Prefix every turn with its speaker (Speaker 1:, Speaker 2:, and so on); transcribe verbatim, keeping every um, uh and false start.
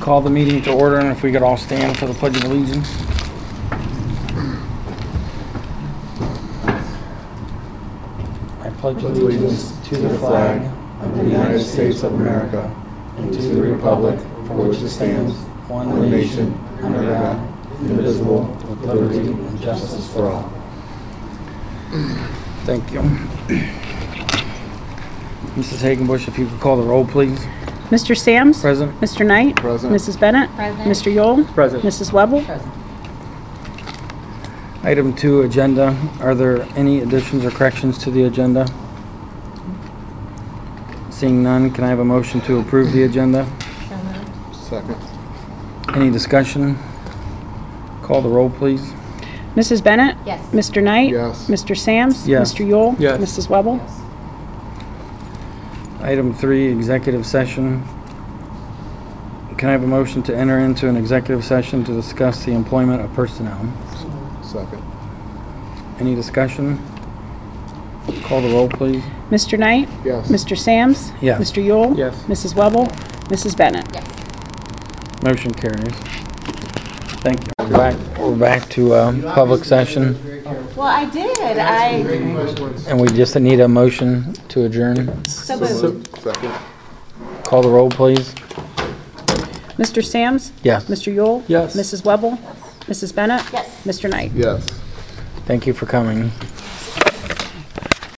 Speaker 1: Call the meeting to order, and if we could all stand for the Pledge of Allegiance. I pledge
Speaker 2: allegiance to the flag of the United States of America and to the republic for which it stands, one nation, under God, indivisible, with liberty and justice for all.
Speaker 1: Thank you. Missus Hagenbush, if you could call the roll, please.
Speaker 3: Mister Sams?
Speaker 1: Present.
Speaker 3: Mister Knight?
Speaker 2: Present.
Speaker 3: Missus Bennett?
Speaker 4: Present.
Speaker 3: Mister Yule?
Speaker 1: Present.
Speaker 3: Missus Webble?
Speaker 4: Present.
Speaker 1: Item two, agenda. Are there any additions or corrections to the agenda? Seeing none, can I have a motion to approve the agenda?
Speaker 4: So moved.
Speaker 2: Second.
Speaker 1: Any discussion? Call the roll, please.
Speaker 3: Missus Bennett?
Speaker 4: Yes.
Speaker 3: Mister Knight?
Speaker 2: Yes.
Speaker 3: Mister Sams?
Speaker 1: Yes.
Speaker 3: Mister Yule?
Speaker 1: Yes.
Speaker 3: Missus Webble?
Speaker 4: Yes.
Speaker 1: Item three, executive session. Can I have a motion to enter into an executive session to discuss the employment of personnel?
Speaker 2: Second.
Speaker 1: Any discussion? Call the roll, please.
Speaker 3: Mister Knight?
Speaker 2: Yes.
Speaker 3: Mister Sams?
Speaker 1: Yes.
Speaker 3: Mister Yule?
Speaker 1: Yes.
Speaker 3: Missus Webble? Missus Bennett?
Speaker 4: Yes.
Speaker 1: Motion carries. Thank you. We're back, we're back to uh, public session,
Speaker 4: Well, I did. I
Speaker 1: and we just need a motion to adjourn.
Speaker 4: so moved.
Speaker 2: Second.
Speaker 1: Call the roll, please.
Speaker 3: Mister Sams?
Speaker 1: Yes.
Speaker 3: Mister Yule?
Speaker 1: Yes.
Speaker 3: Missus Webble? Missus Bennett?
Speaker 4: Yes.
Speaker 3: Mister Knight?
Speaker 2: Yes.
Speaker 1: Thank you for coming.